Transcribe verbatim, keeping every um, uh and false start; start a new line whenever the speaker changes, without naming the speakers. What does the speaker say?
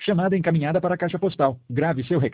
Chamada encaminhada para a caixa postal. Grave seu recado.